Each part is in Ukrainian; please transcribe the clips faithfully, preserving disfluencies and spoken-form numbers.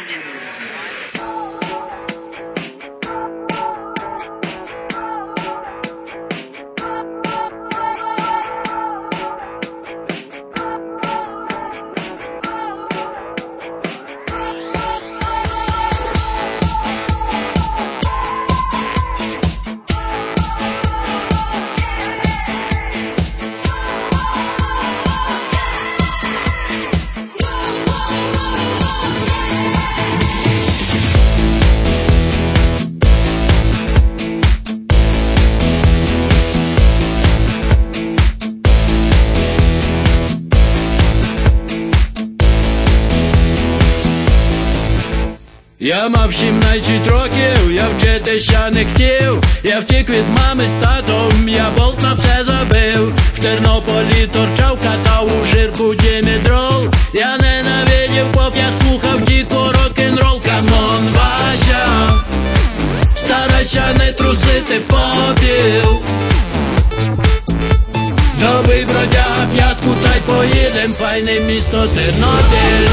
Я мав сімнадцять років, я вчити ще не хотів. Я втік від мами з татом, я болт на все забив. В Тернополі торчав, катав у жирку дімедрол. Я ненавидів поп, я слухав тільки рок-н-рол. Камон, Вася, старайся не трусити попів. Добрий бродяга, п'ятку та й поїдем, файне місто Тернопіль.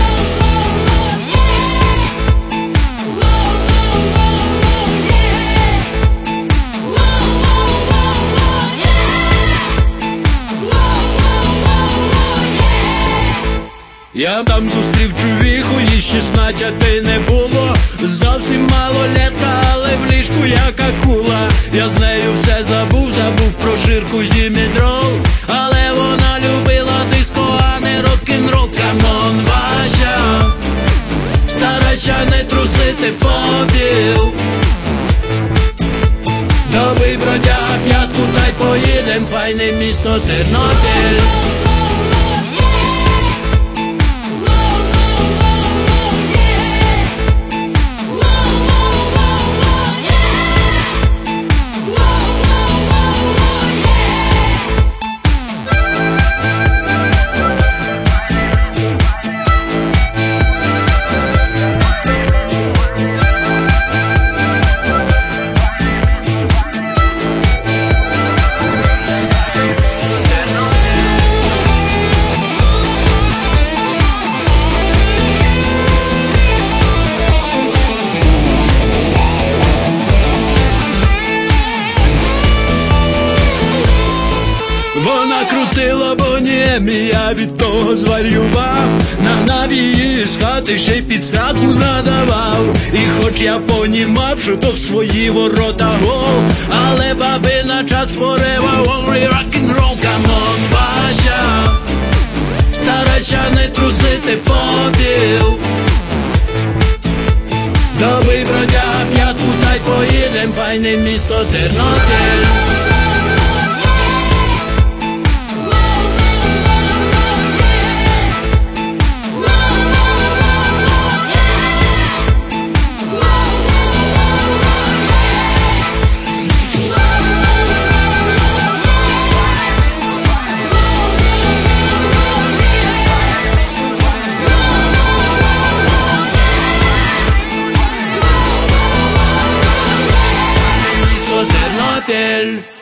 Я там зустрів чувіху, їй шістнадцяти не було. Зовсім малолетка, але в ліжку як акула. Я з нею все забув, забув про ширку й дімедрол. Але вона любила диско, а не рок-н-рол. Камон, Вася, старайся не трусити попів. Добрий бродяга, п'ятку та й поїдем, файне місто Тернопіль. Вона крутила бонєм, і я від того зварював. Нагнав її з хати, ще й під сраку надавав. І хоч я понімав, що то в свої ворота гол, але баби на час forever, only rock'n'roll. Камон, Вася, старайся не трусити попів. Добрий бродяга, п'ятку та й поїдем, файне місто Тернопіль. Ternopil.